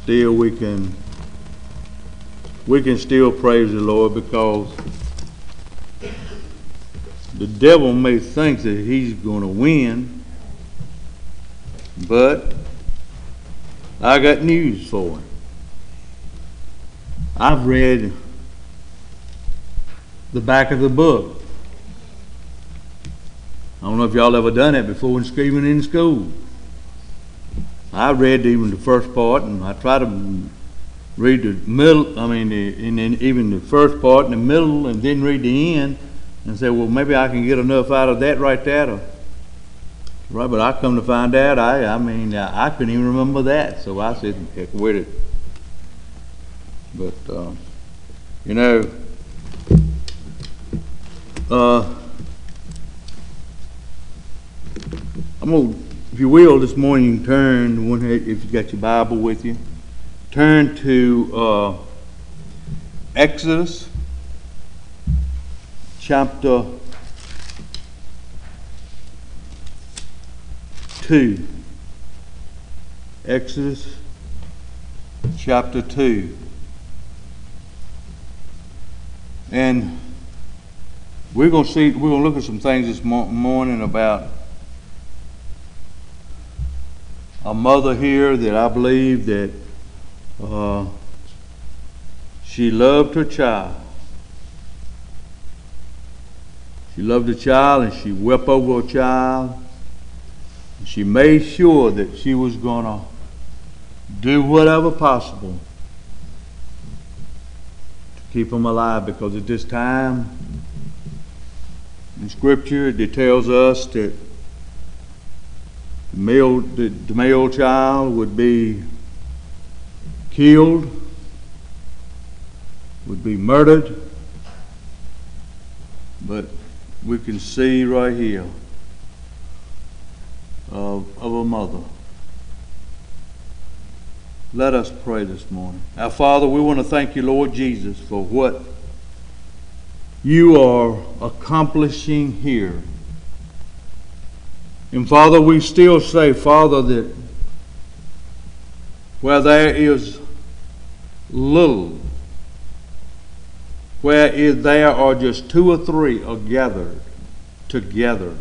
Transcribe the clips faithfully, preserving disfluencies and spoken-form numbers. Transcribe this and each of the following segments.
still we can we can still praise the Lord, because the devil may think that he's going to win, but I got news for him. I've read the back of the book. I don't know if y'all ever done that before when even in school. I read even the first part, and I try to read the middle, I mean, the, and then even the first part and the middle, and then read the end, and say, well, maybe I can get enough out of that right there. To, right, but I come to find out, I, I mean, I, I couldn't even remember that, so I said, heck with it. But, uh, you know, uh, I'm going to, if you will, this morning you can turn, one, if you got your Bible with you, turn to uh, Exodus chapter two. Exodus chapter two. And we're going to see, we're going to look at some things this mo- morning about a mother here that I believe that uh, she loved her child. She loved her child, and she wept over her child. And she made sure that she was going to do whatever possible to keep him alive, because at this time in Scripture it tells us that the male, the, the male child would be killed, would be murdered. But we can see right here of, of a mother. Let us pray this morning. Our Father, we want to thank you, Lord Jesus, for what you are accomplishing here. And Father, we still say, Father, that where there is little, where is there are just two or three are gathered together.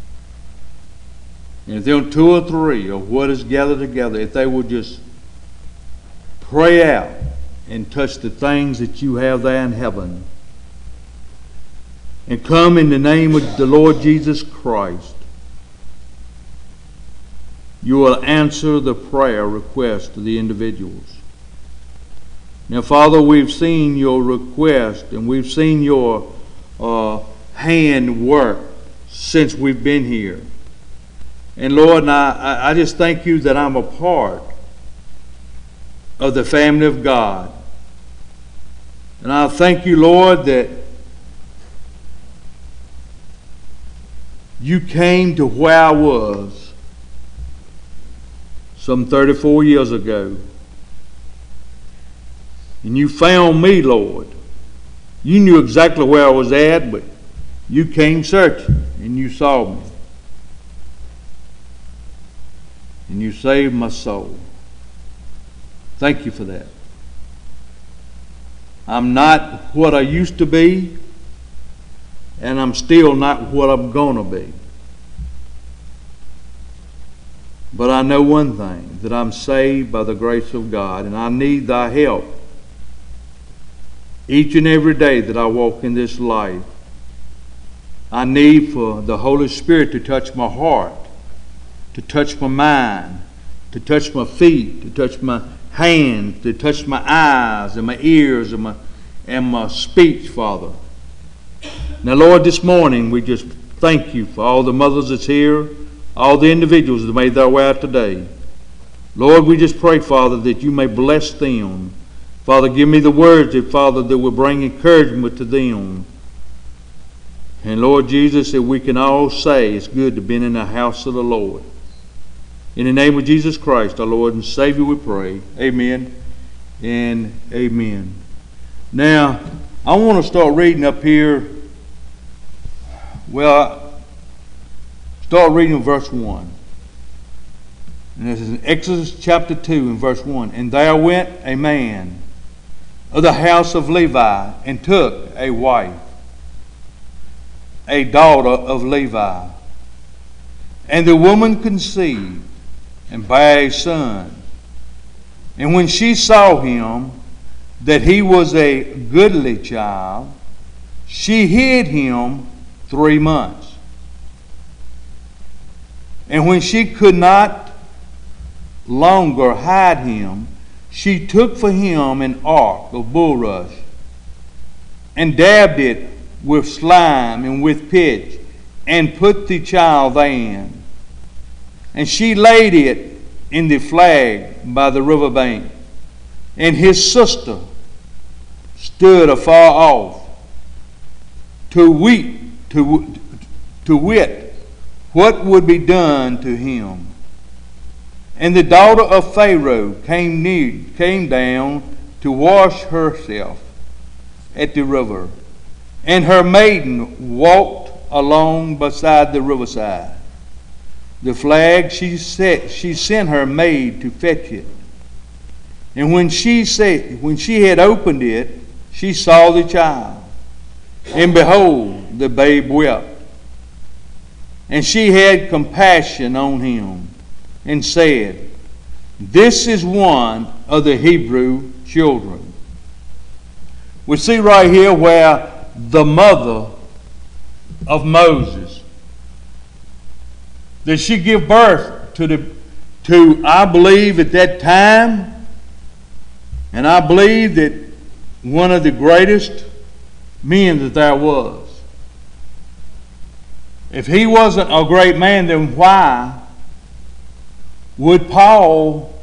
And if there are two or three of what is gathered together, if they will just pray out and touch the things that you have there in heaven, and come in the name of the Lord Jesus Christ, you will answer the prayer request of the individuals. Now, Father, we've seen your request, and we've seen your uh, hand work since we've been here. And Lord, and I, I just thank you that I'm a part of the family of God. And I thank you, Lord, that you came to where I was some thirty-four years ago. And you found me, Lord. You knew exactly where I was at, but you came searching and you saw me. And you saved my soul. Thank you for that. I'm not what I used to be, and I'm still not what I'm going to be. But I know one thing, that I'm saved by the grace of God, and I need thy help each and every day that I walk in this life. I need for the Holy Spirit to touch my heart, to touch my mind, to touch my feet, to touch my hands, to touch my eyes and my ears and my, and my speech, Father. Now, Lord, this morning we just thank you for all the mothers that's here, all the individuals that made their way out today. Lord, we just pray, Father, that you may bless them. Father, give me the words, that, Father, that will bring encouragement to them. And Lord Jesus, that we can all say it's good to be in the house of the Lord. In the name of Jesus Christ, our Lord and Savior, we pray. Amen and amen. Now, I want to start reading up here. Well, start reading verse one. And this is in Exodus chapter two and verse one. And there went a man of the house of Levi and took a wife, a daughter of Levi. And the woman conceived and bare a son. And when she saw him, that he was a goodly child, she hid him three months. And when she could not longer hide him, she took for him an ark of bulrush, and dabbed it with slime and with pitch, and put the child therein. And she laid it in the flag by the river bank. And his sister stood afar off to weep, to, to wit what would be done to him. And the daughter of Pharaoh came near, came down to wash herself at the river. And her maiden walked along beside the riverside. The flag she set, she sent her maid to fetch it. And when she said, when she had opened it, she saw the child. And behold, the babe wept. And she had compassion on him, and said, this is one of the Hebrew children. We see right here where the mother of Moses, did she give birth to the to I believe at that time, and I believe that one of the greatest men that there was. If he wasn't a great man, then why would Paul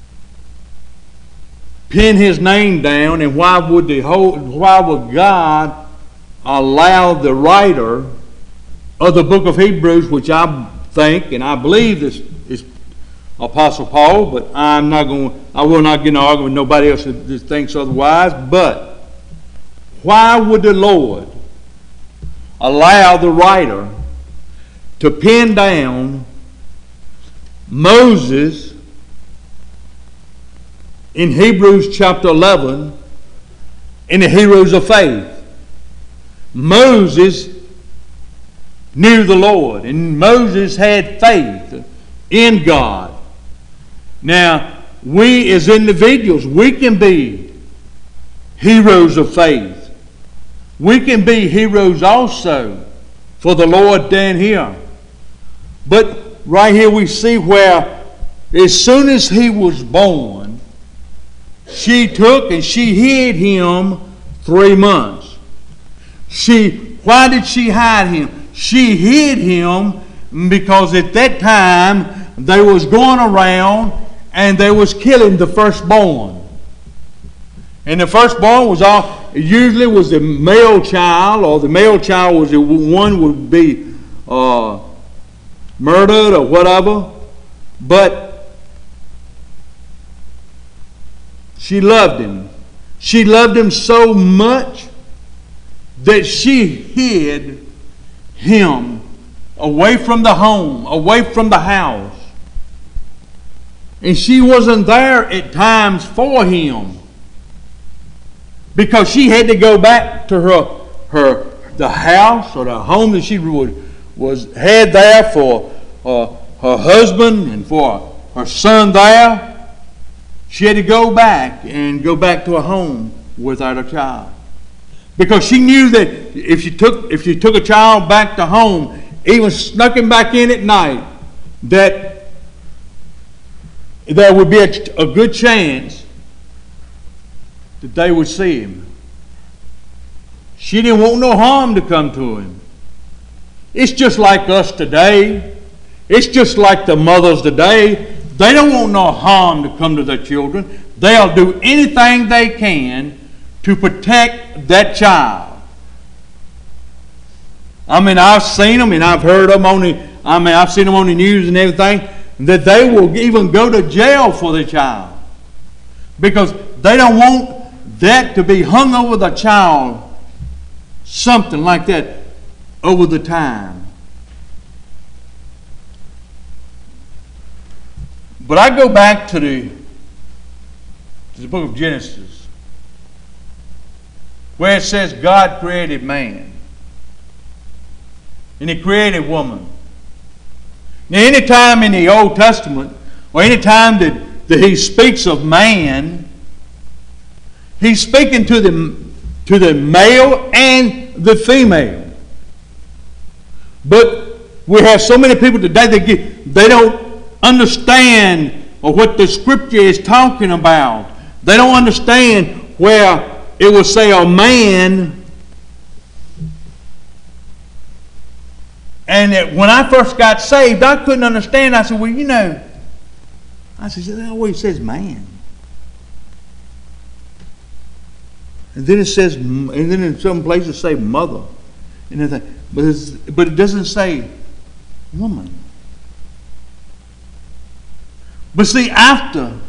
pin his name down, and why would the whole why would God allow the writer of the book of Hebrews, which I think and I believe this is Apostle Paul, but I'm not going I will not get in an argument with nobody else that thinks otherwise, but why would the Lord allow the writer to pin down Moses in Hebrews chapter eleven in the heroes of faith? Moses knew the Lord, and Moses had faith in God. Now, we as individuals, we can be heroes of faith. We can be heroes also for the Lord down here. But right here we see where as soon as he was born, she took and she hid him three months. She, why did she hide him? She hid him because at that time they was going around and they was killing the firstborn. And the firstborn was all, usually was the male child, or the male child was the one would be uh, murdered or whatever. But she loved him. She loved him so much that she hid him away from the home, away from the house. And she wasn't there at times for him, because she had to go back to her, her the house or the home that she would, was had there for uh, her husband and for her son there. She had to go back and go back to a home without a child, because she knew that if she took if she took a child back to home, even snuck him back in at night, that there would be a, a good chance that they would see him. She didn't want no harm to come to him. It's just like us today. It's just like the mothers today. They don't want no harm to come to their children. They'll do anything they can to protect that child. I mean, I've seen them and I've heard them on the, I mean, I've seen them on the news and everything, that they will even go to jail for the child, because they don't want that to be hung over the child, something like that, over the time. But I go back to the, to the book of Genesis, where it says God created man. And He created woman. Now, any time in the Old Testament, or any time that, that He speaks of man, He's speaking to the, to the male and the female. But we have so many people today that get, they don't understand what the Scripture is talking about. They don't understand where it will say a man. And it, when I first got saved, I couldn't understand. I said, well, you know, I said, that always says man. And then it says, and then in some places say mother. And everything. But, it's, but it doesn't say woman. But see, after,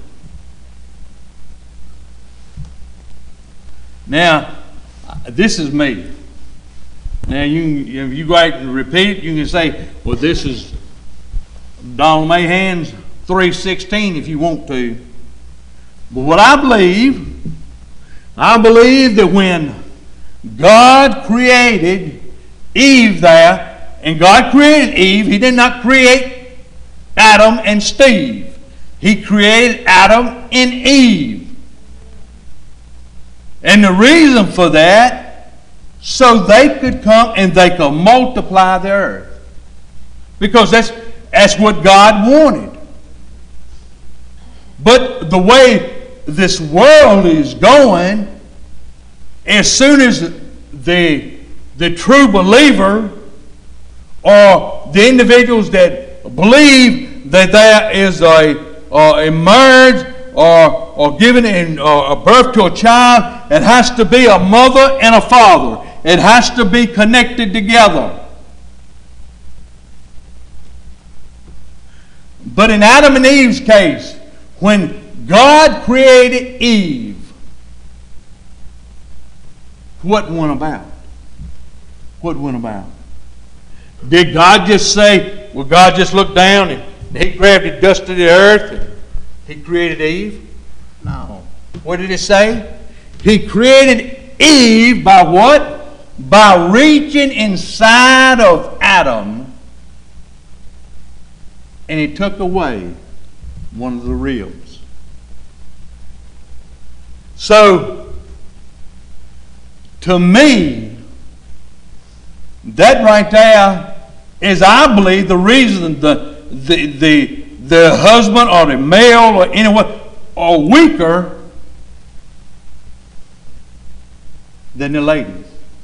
now, this is me. Now, you, if you go out and repeat it, you can say, well, this is Donald Mahan's three sixteen if you want to. But what I believe, I believe that when God created Eve there, and God created Eve, He did not create Adam and Steve. He created Adam and Eve. And the reason for that, so they could come and they could multiply the earth. Because that's, that's what God wanted. But the way this world is going, as soon as the, the true believer or the individuals that believe that there is a, uh, a marriage or, or giving in, uh, a birth to a child, it has to be a mother and a father. It has to be connected together. But in Adam and Eve's case, when God created Eve, what went about? What went about? Did God just say, well, God just looked down and He grabbed the dust of the earth and He created Eve? No. What did it say? He created Eve by what? By reaching inside of Adam, and He took away one of the ribs. So, to me, that right there is, I believe, the reason the the the, the husband or the male or anyone are weaker than the ladies.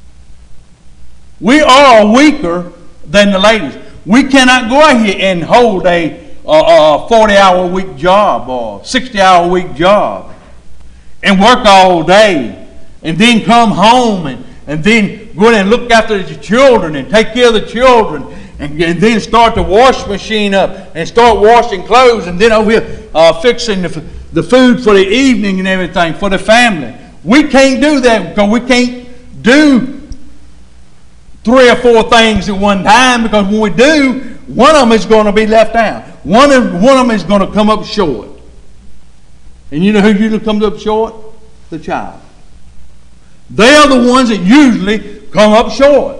We are weaker than the ladies. We cannot go out here and hold a, a forty-hour week job or sixty-hour week job and work all day and then come home and, and then go in and look after the children and take care of the children and, and then start the wash machine up and start washing clothes and then over here uh, fixing the, the food for the evening and everything for the family. We can't do that because we can't do three or four things at one time, because when we do, one of them is going to be left out. One of, one of them is going to come up short. And you know who usually comes up short? The child. They are the ones that usually come up short.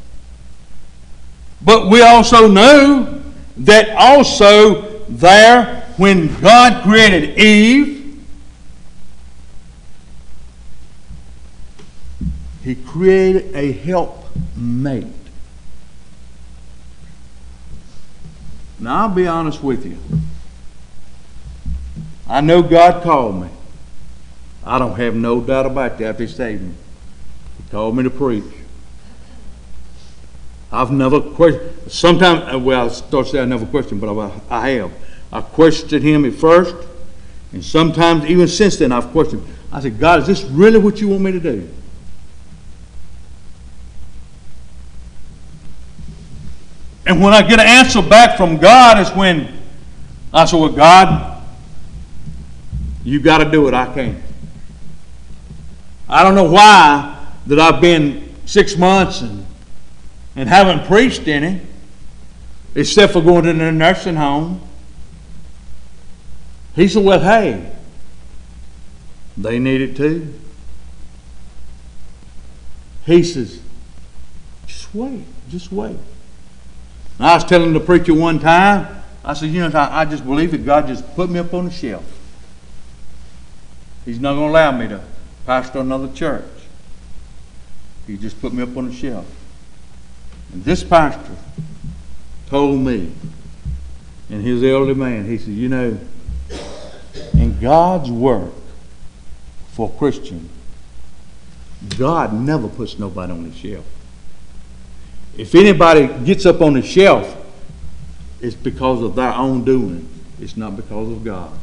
But we also know that also there, when God created Eve, He created a help mate. Now, I'll be honest with you. I know God called me. I don't have no doubt about that after He saved me. He called me to preach. I've never questioned, sometimes, well, I start to say I never questioned, but I, I have. I questioned Him at first, and sometimes, even since then, I've questioned. I said, God, is this really what you want me to do? And when I get an answer back from God is when I say, well, God, you got to do it. I can't. I don't know why that I've been six months and, and haven't preached any, except for going to the nursing home. He said, well, hey, they need it too. He says, just wait, just wait. And I was telling the preacher one time, I said, you know, I, I just believe that God just put me up on the shelf. He's not going to allow me to pastor another church. He just put me up on the shelf. And this pastor told me, and his elderly man, he said, you know, in God's work for a Christian, God never puts nobody on the shelf. If anybody gets up on the shelf, it's because of their own doing. It's not because of God.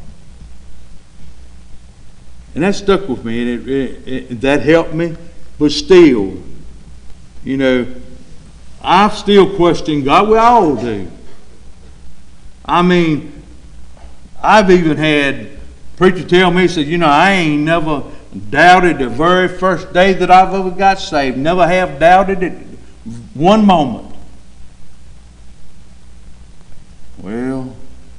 And that stuck with me, and it, it, it, that helped me. But still, you know, I still question God. We all do. I mean, I've even had preacher tell me, he said, you know, I ain't never doubted the very first day that I've ever got saved. Never have doubted it one moment. Well,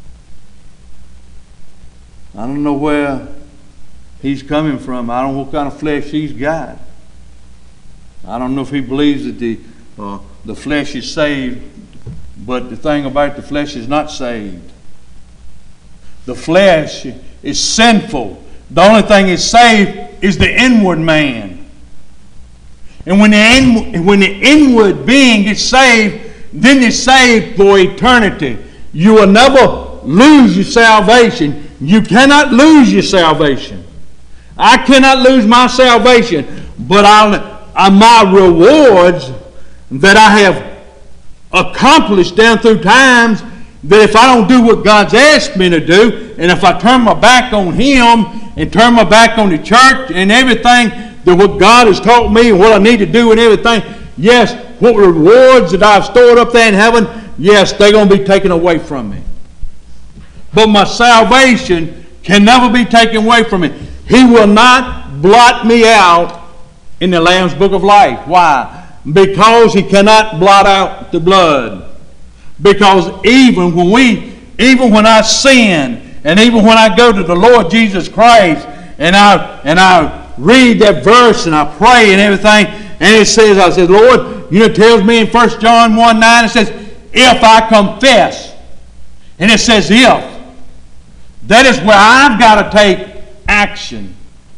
I don't know where he's coming from. I don't know what kind of flesh he's got. I don't know if he believes that the uh, the flesh is saved, but the thing about it, the flesh is not saved. The flesh is sinful. The only thing is saved is the inward man. And when the, in, when the inward being gets saved, then it's saved for eternity. You will never lose your salvation. You cannot lose your salvation. I cannot lose my salvation, but I'll, I, my rewards that I have accomplished down through times, that if I don't do what God's asked me to do, and if I turn my back on Him and turn my back on the church and everything, that what God has taught me and what I need to do and everything, yes, what rewards that I've stored up there in heaven, yes, they're going to be taken away from me. But my salvation can never be taken away from me. He will not blot me out in the Lamb's Book of Life. Why? Because He cannot blot out the blood. Because even when we, even when I sin, and even when I go to the Lord Jesus Christ, and I and I read that verse and I pray and everything, and it says, I said, Lord, you know, it tells me in First John one nine, it says, if I confess, and it says if, that is where I've got to take action.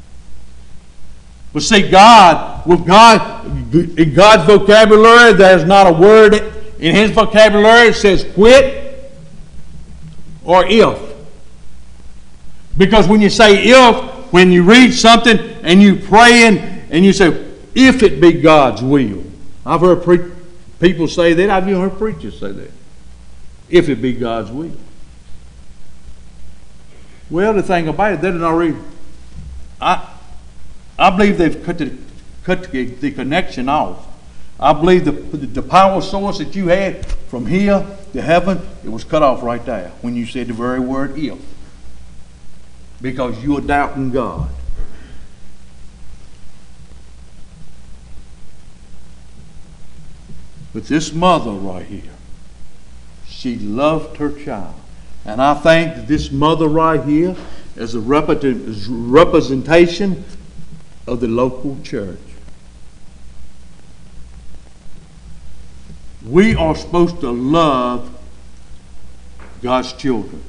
But see, God, with God, in God's vocabulary, there's not a word in His vocabulary that says quit or if. Because when you say if, when you read something and you pray and, and you say, if it be God's will. I've heard pre- people say that. I've even heard preachers say that. If it be God's will. Well, the thing about it, they didn't already. I, I believe they've cut the, cut the, the connection off. I believe the, the power source that you had from here to heaven, it was cut off right there when you said the very word if. Because you are doubting God. But this mother right here, she loved her child. And I think that this mother right here is a representation of the local church. We are supposed to love God's children.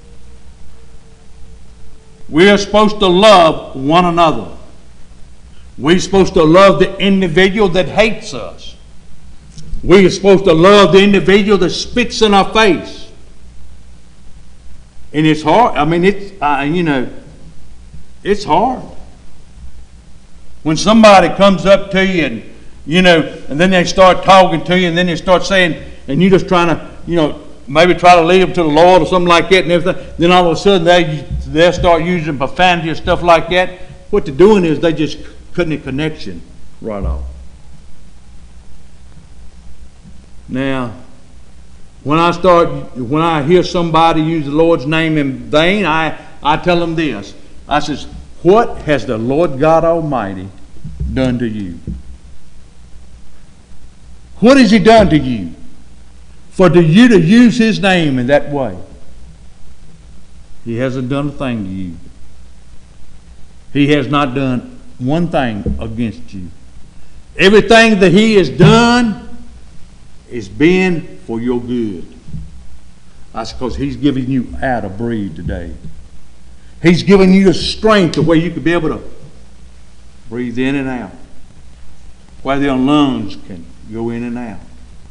We are supposed to love one another. We're supposed to love the individual that hates us. We are supposed to love the individual that spits in our face. And it's hard. I mean, it's, uh, you know, it's hard. When somebody comes up to you and, you know, and then they start talking to you and then they start saying, and you're just trying to, you know, maybe try to lead them to the Lord or something like that and everything, then all of a sudden they, they'll start using profanity and stuff like that. What they're doing is they just cutting a connection right off. Now, when I start, when I hear somebody use the Lord's name in vain, I, I tell them this. I says, what has the Lord God Almighty done to you? What has He done to you for you to use His name in that way? He hasn't done a thing to you. He has not done one thing against you. Everything that He has done is been for your good. That's because He's giving you out to breathe today. He's giving you the strength to where you can be able to breathe in and out, where your lungs can go in and out.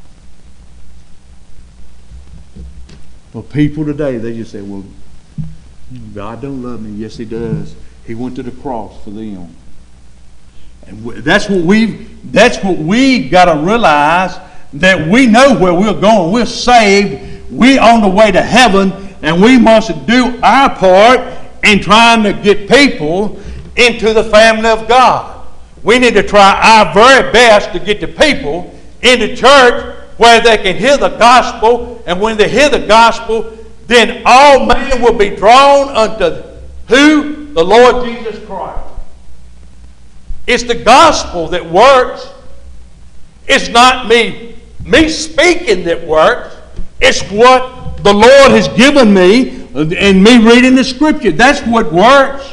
But people today, they just say, well, God don't love me. Yes, He does. He went to the cross for them. And that's what we that's what we got to realize, that we know where we're going. We're saved. We're on the way to heaven, and we must do our part in trying to get people into the family of God. We need to try our very best to get the people into church where they can hear the gospel, and when they hear the gospel, then all men will be drawn unto who? The Lord Jesus Christ. It's the gospel that works. It's not me, me speaking that works. It's what the Lord has given me and me reading the Scripture. That's what works.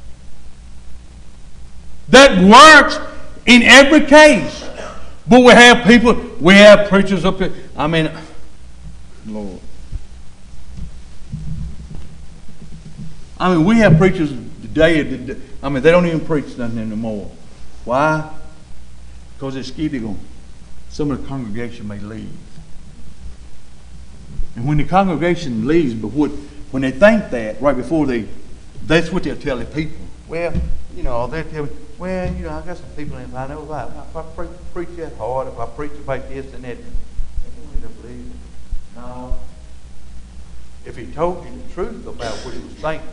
That works in every case. But we have people, we have preachers up here. I mean, Lord. I mean, we have preachers today, I mean, they don't even preach nothing anymore. Why? Because they're scared they're going, some of the congregation may leave. And when the congregation leaves, but what, when they think that, right before they, that's what they'll tell the people. Well, you know, they'll tell me, well, you know, I got some people in, I know about, if I preach, preach that hard, if I preach about this and that, they don't need to believe it. No. If he told you the truth about what he was thinking,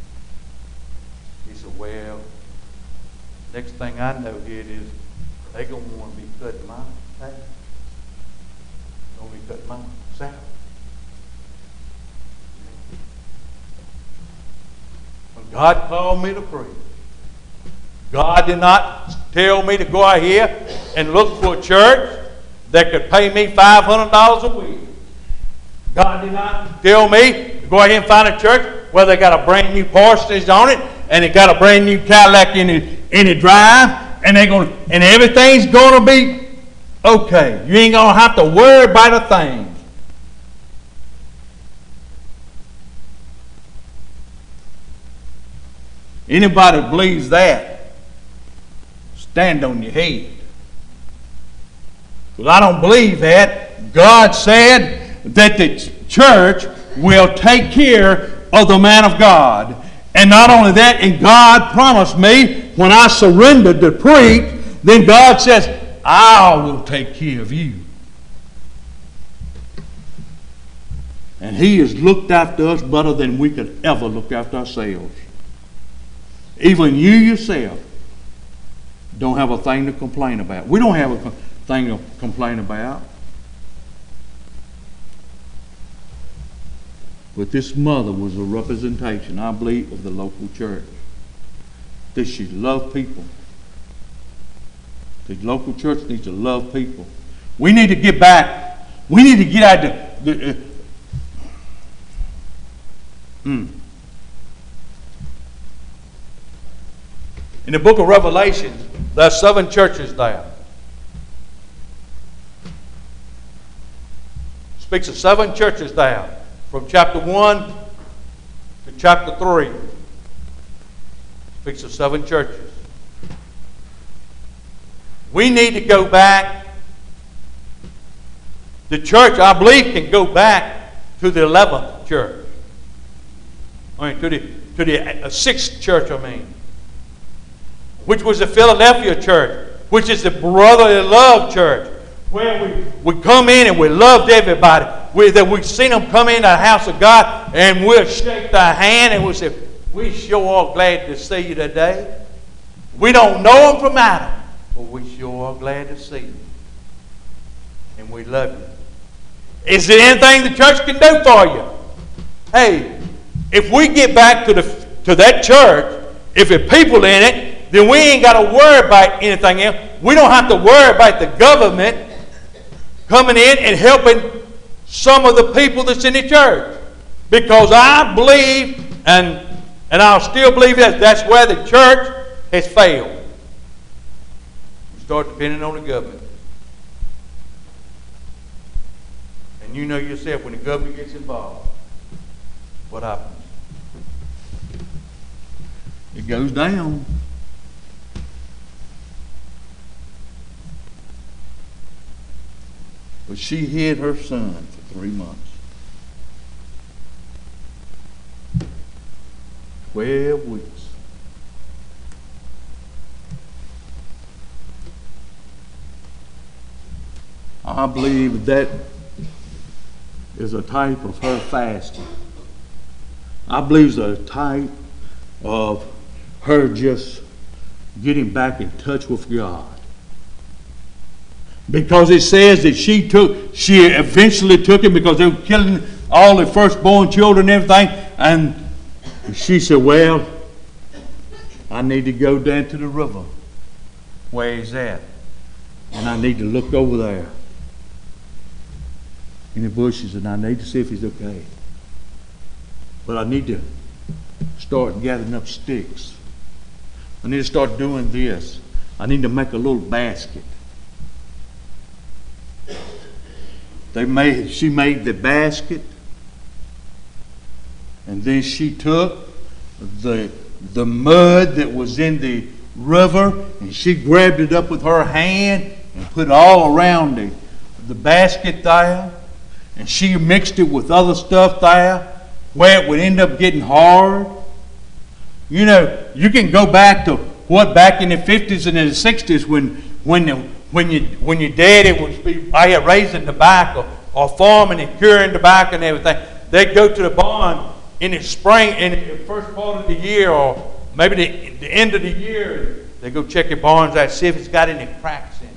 he said, well, next thing I know here is they're going to want to be cutting my pay. They're going to be cutting my salary. When God called me to preach, God did not tell me to go out here and look for a church that could pay me five hundred dollars a week. God did not tell me to go out here and find a church where they got a brand new parsonage on it and it got a brand new Cadillac in the, in the drive, and they going and everything's going to be okay. You ain't going to have to worry about a thing. Anybody that believes that, stand on your head. Well, I don't believe that. God said that the church will take care of the man of God. And not only that, and God promised me when I surrendered to preach, then God says, I will take care of you. And He has looked after us better than we could ever look after ourselves. Even you yourself don't have a thing to complain about. We don't have a thing to complain about. But this mother was a representation, I believe, of the local church. That she loved people. The local church needs to love people. We need to get back. We need to get out the... the uh, hmm. In the book of Revelation, there are seven churches there. It speaks of seven churches there. From chapter one to chapter three. It speaks of seven churches. We need to go back. The church, I believe, can go back to the eleventh church. I mean, to the, to the uh, sixth church, I mean. Which was the Philadelphia church, which is the brotherly love church, where we, we come in and we loved everybody. We, that we've seen them come in the house of God and we'll shake their hand and we'll say, we sure are glad to see you today. We don't know them from Adam, but we sure are glad to see you. And we love you. Is there anything the church can do for you? Hey, if we get back to, the, to that church, if there are people in it, then we ain't got to worry about anything else. We don't have to worry about the government coming in and helping some of the people that's in the church. Because I believe And, and I'll still believe that that's where the church has failed. We start depending on the government. And you know yourself, when the government gets involved, what happens? It goes down. But she hid her son for three months. Twelve weeks. I believe that is a type of her fasting. I believe it's a type of her just getting back in touch with God. Because it says that she took, she eventually took him because they were killing all the firstborn children and everything. And she said, well, I need to go down to the river. Where is that? And I need to look over there in the bushes, and I need to see if he's okay. But I need to start gathering up sticks. I need to start doing this. I need to make a little basket. They made, she made the basket, and then she took the, the mud that was in the river, and she grabbed it up with her hand and put it all around the, the basket there, and she mixed it with other stuff there, where it would end up getting hard. You know, you can go back to what back in the fifties and in the sixties when when the, when you when your daddy would be out here raising tobacco or farming and curing tobacco and everything. They'd go to the barn in the spring, in the first part of the year, or maybe the, the end of the year. They go check your barns out, see if it's got any cracks in it.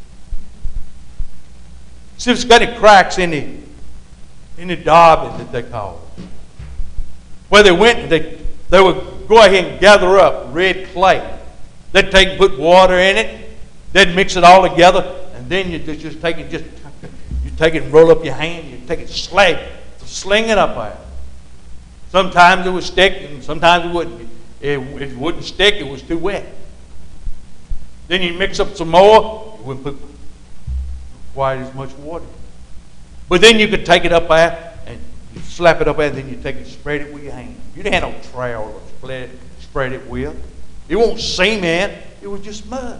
See if it's got any cracks in the in the daubing that they call it. Where they went and they they would go ahead and gather up red clay. They'd take and put water in it. They'd mix it all together, and then you just, just take it, just you take it and roll up your hand. You take it, sling, sling it up there. Sometimes it would stick, and sometimes it wouldn't. It, it wouldn't stick. It was too wet. Then you mix up some more. You wouldn't put quite as much water. But then you could take it up there and you slap it up there, and then you take it and spread it with your hand. You didn't have no trowel to spread, spread it with. It won't cement. It was just mud.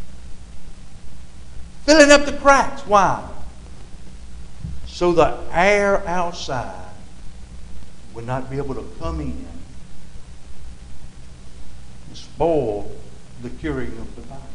Filling up the cracks. Why? So the air outside would not be able to come in and spoil the curing of the body.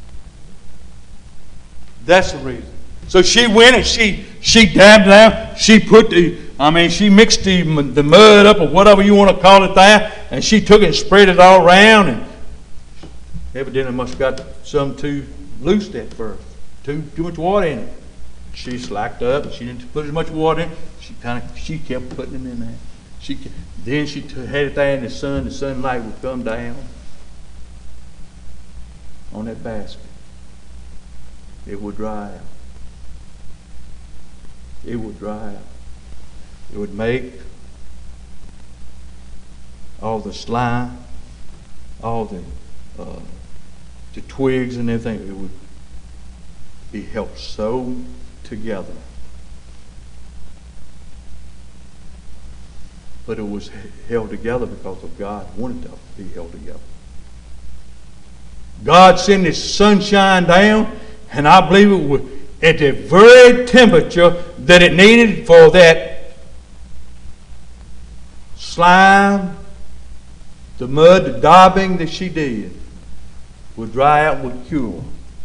That's the reason. So she went and she she dabbed down. She put the, I mean, she mixed the, the mud up or whatever you want to call it there, and she took it and spread it all around, and evidently must have got some too loose at first. Too too much water in it. She slacked up, and she didn't put as much water in. She kind of she kept putting it in there. She then she t- had it there in the sun. The sunlight would come down on that basket. It would dry out. It would dry out. It would make all the slime, all the uh, the twigs and everything. It would be held so together. But it was held together because of God wanted it to be held together. God sent His sunshine down, and I believe it was at the very temperature that it needed for that slime, the mud, the daubing that she did would dry out, would cure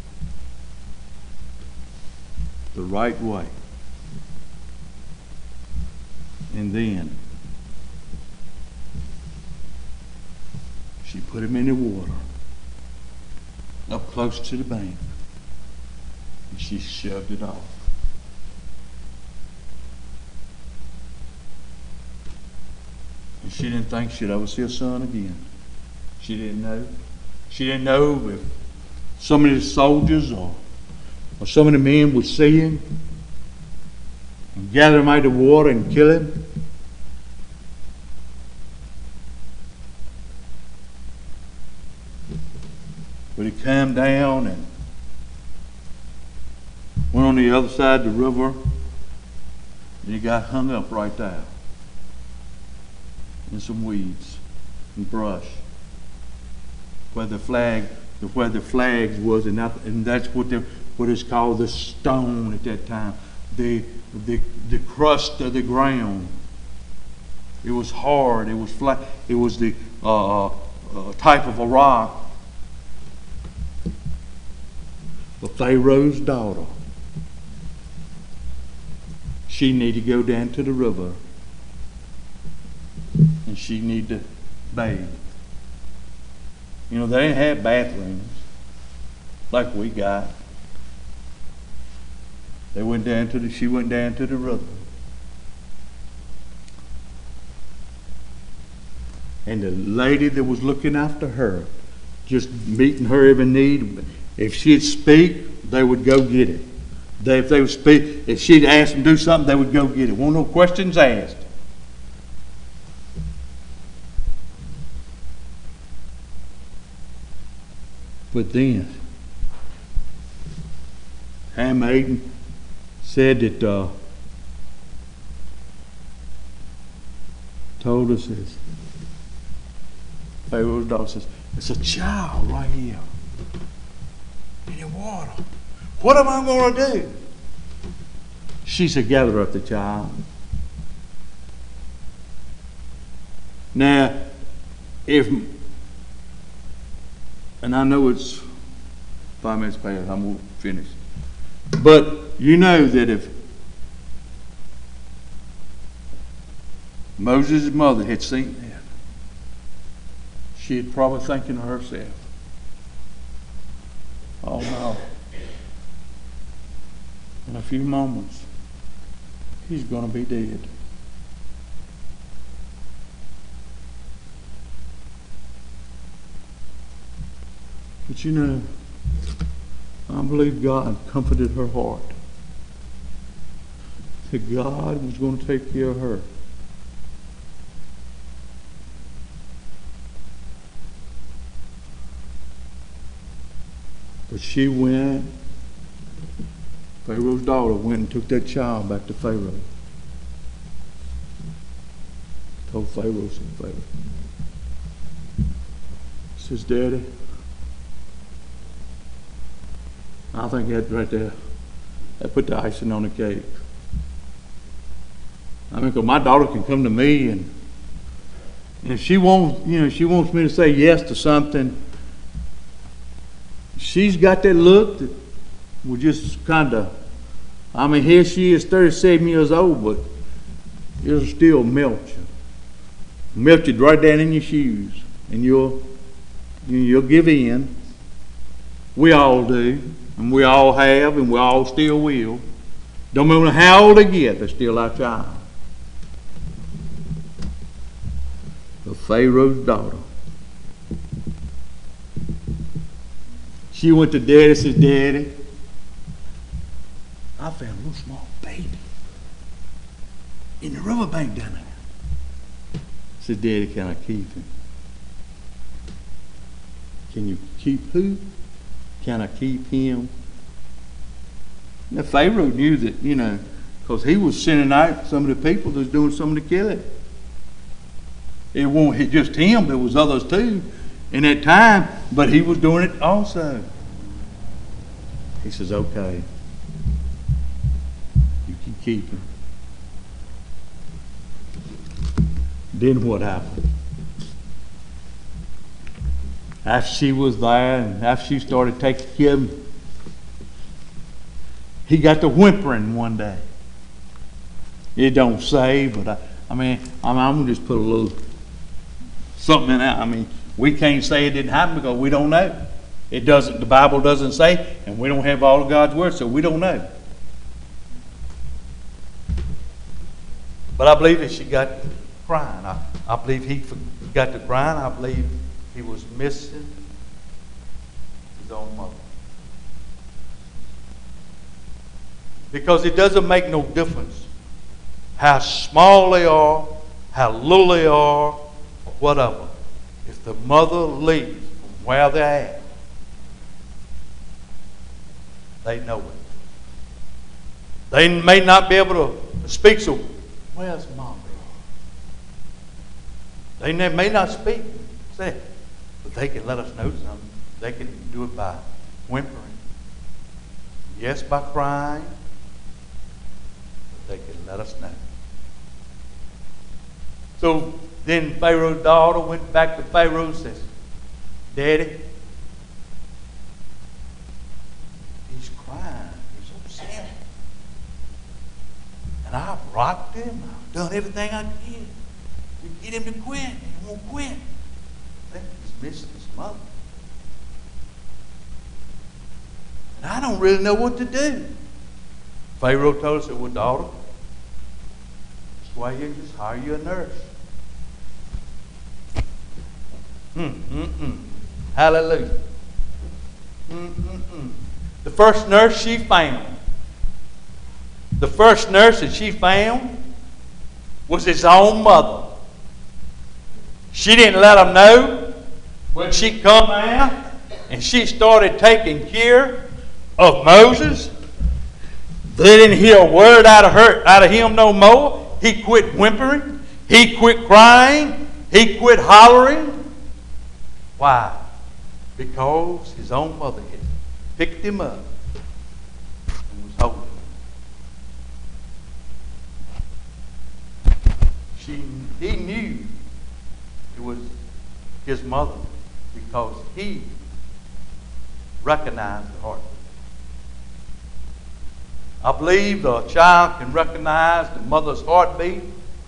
the right way. And then she put him in the water up close to the bank, and she shoved it off. And she didn't think she'd ever see her son again. She didn't know. She didn't know if some of the soldiers or, or some of the men would see him and gather him out of the water and kill him. But he came down and went on the other side of the river, and he got hung up right there in some weeds and brush where the flag, where the flags was, and, that, and that's what the what is called the stone at that time, the the the crust of the ground. It was hard. It was flat. It was the uh, uh, type of a rock. But Pharaoh's daughter, she needed to go down to the river, and she needed to bathe. You know, they didn't have bathrooms like we got. They went down to the. She went down to the river, and the lady that was looking after her, just meeting her every need. If she'd speak, they would go get it. They, if they would speak, if she'd ask them to do something, they would go get it. Won't no questions asked. But then, handmaiden said that, uh, told us this. Pharaoh's daughter says, "It's a child right here in the water. What am I going to do?" She said, "Gather up the child." Now, if, and I know it's five minutes past, I'm going to finish. But you know that if Moses' mother had seen that, she'd probably thinking to herself, "Oh no, in a few moments, he's going to be dead." But you know, I believe God comforted her heart. That God was going to take care of her. But she went, Pharaoh's daughter went and took that child back to Pharaoh. Told Pharaoh, said, Pharaoh, says, "Daddy, I think that right there, that put the icing on the cake. I mean, because my daughter can come to me, and, and if she wants, you know, she wants me to say yes to something, she's got that look that will just kind of, I mean, here she is thirty-seven years old, but it'll still melt you. Melt you right down in your shoes, and you'll, you'll give in. We all do. And we all have, and we all still will. Don't matter how old they get, they're still our child. But Pharaoh's daughter, she went to Daddy and said, "Daddy, I found a little small baby in the riverbank down there." I said, "Daddy, can I keep him?" "Can you keep who?" "Can I keep him?" Now Pharaoh knew that, you know, because he was sending out some of the people that was doing some of the killing. It wasn't just him, there was others too in that time, but he was doing it also. He says, "Okay, you can keep him." Then what happened? After she was there, and after she started taking care of him, he got to whimpering one day. It don't say, but I, I mean, I'm, I'm going to just put a little something in that. I mean, we can't say it didn't happen because we don't know. It doesn't, the Bible doesn't say, and we don't have all of God's word, so we don't know. But I believe that she got crying. I, I believe he got to crying. I believe he was missing his own mother. Because it doesn't make no difference how small they are, how little they are, or whatever. If the mother leaves from where they're at, They know it. They may not be able to speak, so where's Mom? They may not speak, say, but they can let us know something. They can do it by whimpering. Yes, by crying, but they can let us know. So then Pharaoh's daughter went back to Pharaoh and says, Daddy, he's crying. He's upset. And I've rocked him. I've done everything I can to get him to quit. He won't quit. I think he's missing his mother. And I don't really know what to do. Pharaoh told us, said, well, daughter, that's why you just hire you a nurse. Mm, mm, mm. Hallelujah. Mm, mm, mm. The first nurse she found, the first nurse that she found was his own mother. She didn't let him know, but she come out and she started taking care of Moses. They didn't hear a word out of her, out of him no more. He quit whimpering. He quit crying. He quit hollering. Why? Because his own mother had picked him up and was holding him. She, he knew it was his mother because he recognized the heartbeat. I believe a child can recognize the mother's heartbeat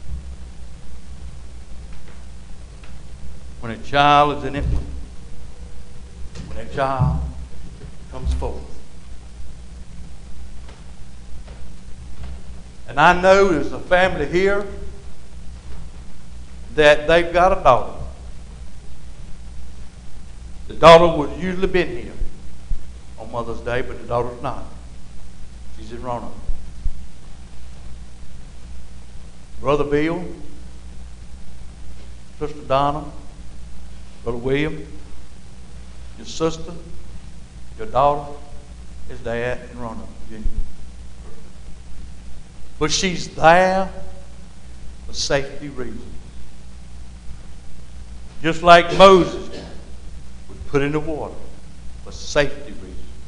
when a child is an infant. When a child comes forth. And I know there's a family here that they've got a daughter. The daughter would usually been here on Mother's Day, but the daughter's not. She's in Roanoke. Brother Bill, Sister Donna, Brother William, your sister, your daughter is there in Roanoke, Virginia. But she's there for safety reasons. Just like Moses was put in the water for safety reasons.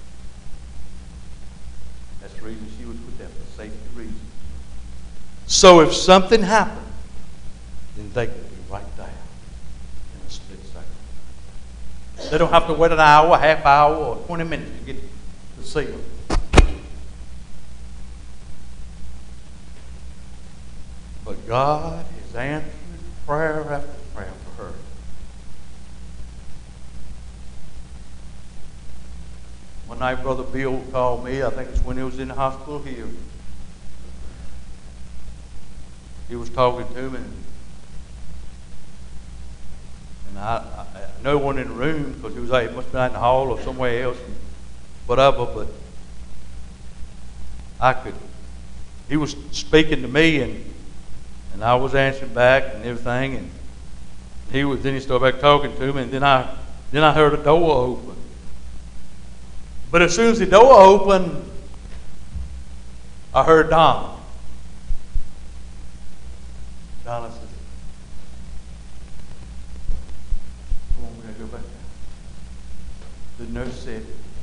That's the reason she was put there, for safety reasons. So if something happened, then they could be right there in a split second. They don't have to wait an hour, a half hour, or twenty minutes to get to see them. But God has answered prayer after prayer for her. One night, Brother Bill called me. I think it's when he was in the hospital here. He was talking to me. And I, I, no one in the room, because he was like, he must have been in the hall or somewhere else, and whatever, but I could, he was speaking to me, and and I was answering back and everything, and he was, then he started back talking to me, and then I, then I heard a door open. But as soon as the door opened, I heard Donna. Donna said, "Come on, we gotta go back there." The nurse said,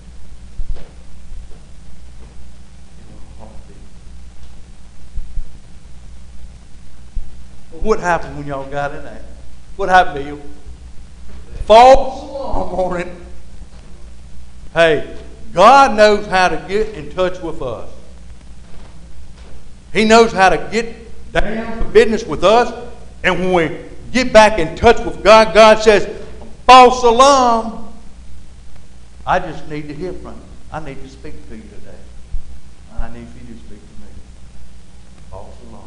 "What happened when y'all got in there? What happened to you?" False alarm on it. Hey, God knows how to get in touch with us. He knows how to get down to business with us. And when we get back in touch with God, God says, false alarm. I just need to hear from you. I need to speak to you today. I need for you to speak to me. False alarm.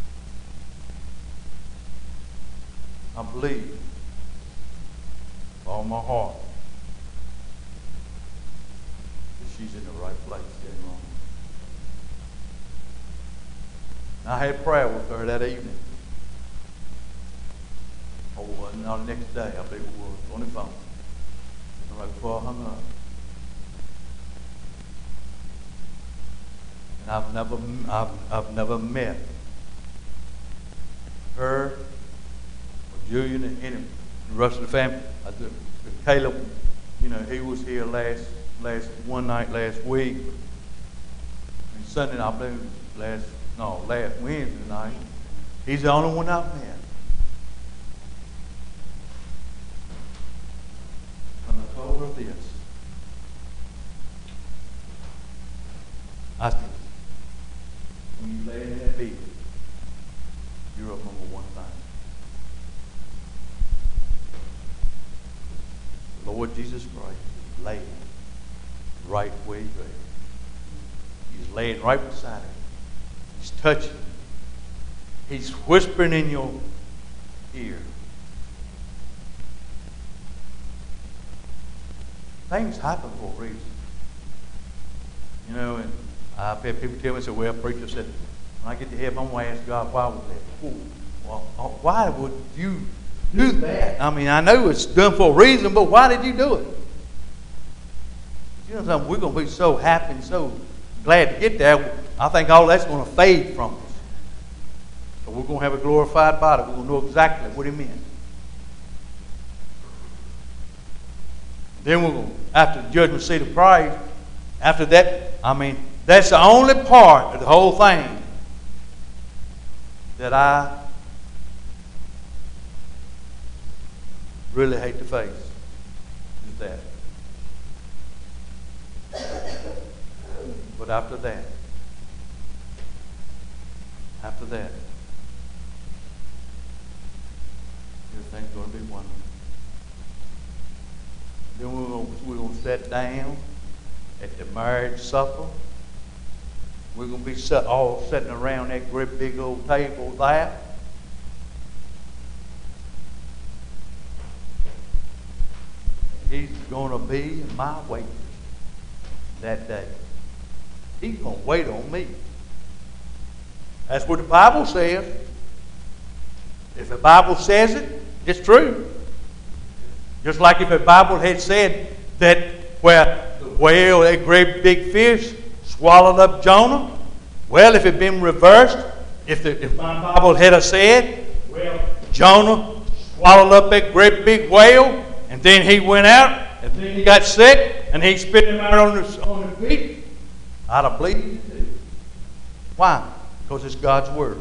I believe with all my heart that she's in the right place and wrong. And I had prayer with her that evening. Oh, and on the next day, I believe it was on the phone. Right before I hung up. I've never, I've, I've never met her, or Julian, and any, the rest of the family. I do, Caleb, you know, he was here last, last one night last week. And Sunday, I believe, last, no, last Wednesday night. He's the only one I've met. And I told her this. I said, when you lay in that bed, you're up number one thing. The Lord Jesus Christ is laying right where you're at. He's laying right beside him. He's touching you. He's whispering in your ear. Things happen for a reason. You know, and I've had people tell me, say, well, preacher said, when I get to heaven, I'm going to ask God, why was that? Well, why would you do that? I mean, I know it's done for a reason, but why did you do it? You know something? We're going to be so happy and so glad to get there. I think all that's going to fade from us. So we're going to have a glorified body. We're going to know exactly what he meant. Then we're going to, after the judgment seat of Christ, after that, I mean, that's the only part of the whole thing that I really hate to face, is that. But after that, after that, everything's going to be wonderful. Then we're going, to, we're going to sit down at the marriage supper. We're going to be sit, all sitting around that great big old table there. He's going to be my waitress that day. He's going to wait on me. That's what the Bible says. If the Bible says it, it's true. Just like if the Bible had said that where the whale, that great big fish, swallowed up Jonah. Well, if it had been reversed, if, the, if my Bible had said, well, Jonah swallowed up that great big whale, and then he went out, and then he got sick, and he spit him out on the, on the feet, I'd have believed it too. Why? Because it's God's Word.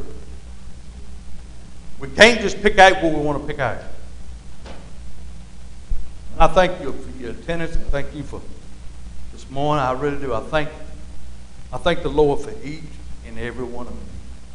We can't just pick out what we want to pick out. I thank you for your attendance. I thank you for this morning. I really do. I thank, I thank the Lord for each and every one of you.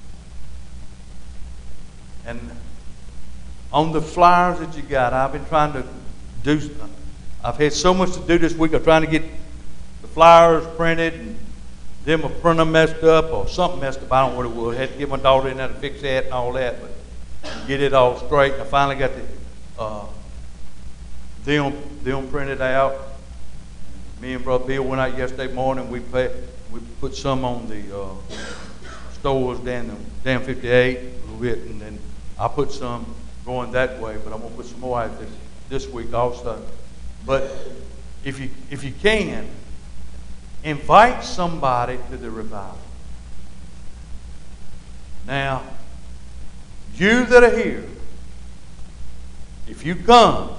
And on the flyers that you got, I've been trying to do. I've had so much to do this week. I'm trying to get the flyers printed, and then my printer messed up or something messed up. I don't know what it was. I had to get my daughter in there to fix that and all that, but get it all straight. I finally got the uh, them them printed out. Me and Brother Bill went out yesterday morning. We pay, we put some on the uh, stores down down fifty-eight a little bit, and then I put some going that way. But I'm gonna put some more out this this week also. But if you if you can, invite somebody to the revival. Now, you that are here, if you come,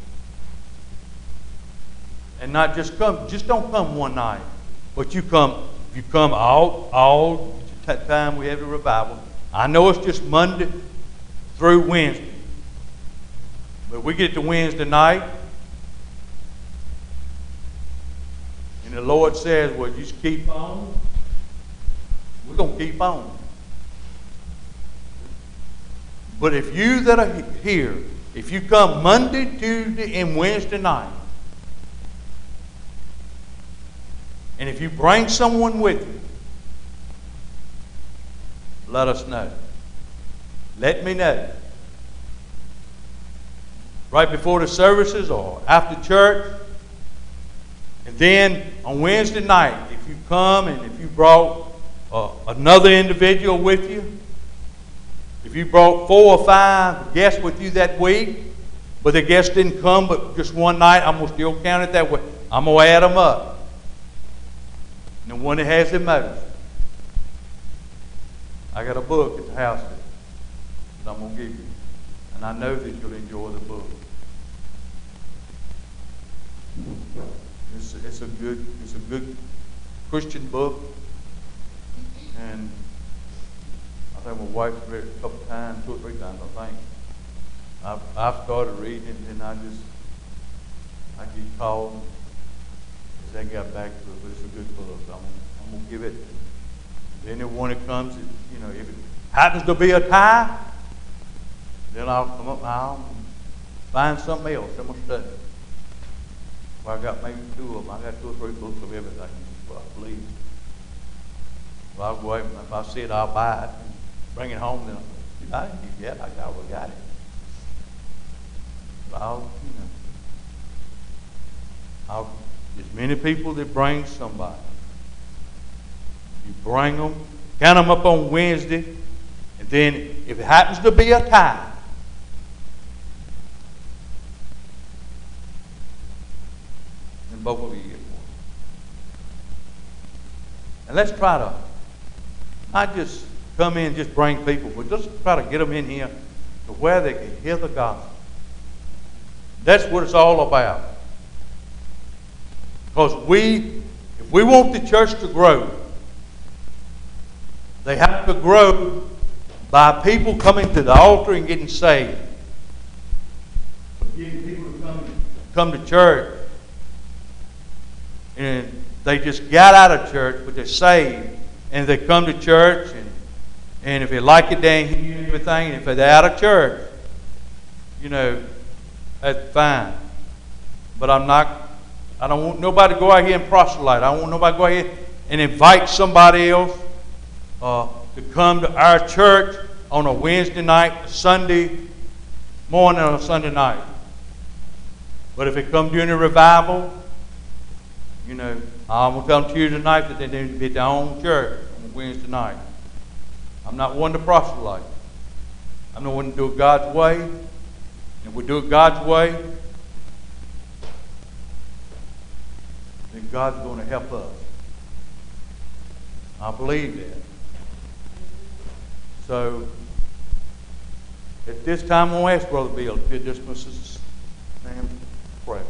and not just come, just don't come one night, but you come, if you come all all the time we have the revival. I know it's just Monday through Wednesday, but we get to Wednesday night, and the Lord says, well, just keep on. We're going to keep on. But if you that are here, if you come Monday, Tuesday, and Wednesday night, and if you bring someone with you, let us know. Let me know. Right before the services or after church. And then on Wednesday night, if you come and if you brought uh, another individual with you, if you brought four or five guests with you that week, but the guests didn't come but just one night, I'm going to still count it that way. I'm going to add them up. And the one that has the most, I got a book at the house that, that I'm going to give you. And I know that you'll enjoy the book. It's, it's a good, it's a good Christian book. And I think my wife's read it a couple times, two or three times, I think. I've, I've started reading it, and then I just, I get called. As I got back to it, but it's a good book. I'm, I'm going to give it. Then when it comes, it, you know, if it happens to be a tie, then I'll come up and I'll find something else I'm going to study. Well, I got maybe two of them. I got two or three books of everything, well, I believe. Well, I'll go ahead and if I see it, I'll buy it and bring it home. Then I'll, I didn't get it. I got, I got it. But I'll, you know, I'll, there's many people that bring somebody. You bring them, count them up on Wednesday, and then if it happens to be a tie, then both of you get one. And let's try to not just come in and just bring people, but just try to get them in here to where they can hear the gospel. That's what it's all about. Because we, if we want the church to grow, they have to grow by people coming to the altar and getting saved. Getting people to come, come to church. And they just got out of church, but they're saved. And they come to church, and, and if they like it, they ain't hear everything. And if they're out of church, you know, that's fine. But I'm not, I don't want nobody to go out here and proselyte. I don't want nobody to go out here and invite somebody else uh, to come to our church on a Wednesday night, Sunday morning, or Sunday night. But if it comes during a revival, you know, I'm going to tell them Tuesday night that they need to be at their own church on Wednesday night. I'm not one to proselyte. I'm not one to do it God's way. And if we do it God's way, then God's going to help us. I believe that. So, at this time, I'm going to ask Brother Bill if he'll dismiss us and pray.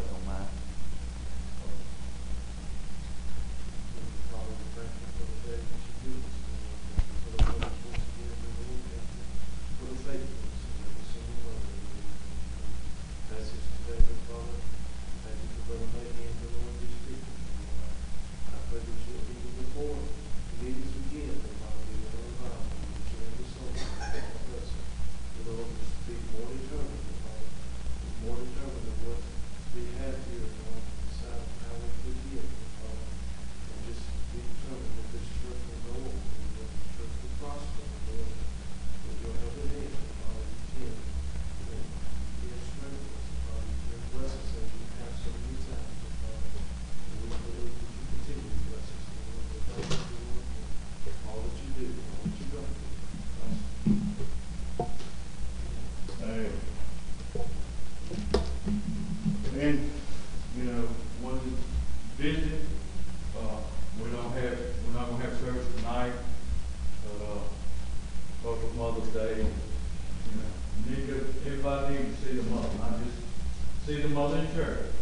And, you know, once it's busy, uh, we don't have, we're not going to have service tonight, but, uh, because of Mother's Day, you know, need to, everybody needs to see the mother, not just see the mother in church.